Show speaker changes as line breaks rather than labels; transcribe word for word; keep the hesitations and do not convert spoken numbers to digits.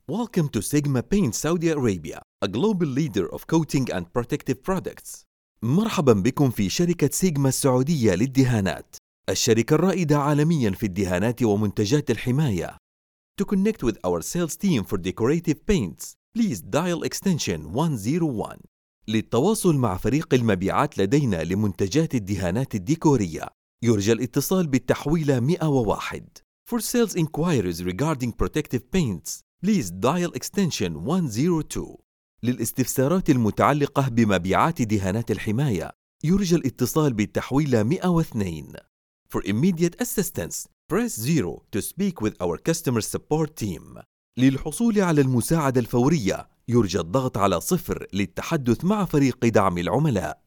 Welcome to Sigma Paint Saudi Arabia, a global leader of coating and protective products. مرحبا بكم في شركة سيجما السعودية للدهانات، الشركة الرائدة عالميا في الدهانات ومنتجات الحماية. To connect with our sales team for decorative paints, please dial extension one zero one. للتواصل مع فريق المبيعات لدينا لمنتجات الدهانات الديكورية، يرجى الاتصال بالتحويلة مئة وواحد. For sales inquiries regarding protective paints, please dial extension one zero two. للاستفسارات المتعلقة بمبيعات دهانات الحماية، يرجى الاتصال بالتحويلة مئة واثنين. For immediate assistance, press zero to speak with our customer support team. للحصول على المساعدة الفورية، يرجى الضغط على صفر للتحدث مع فريق دعم العملاء.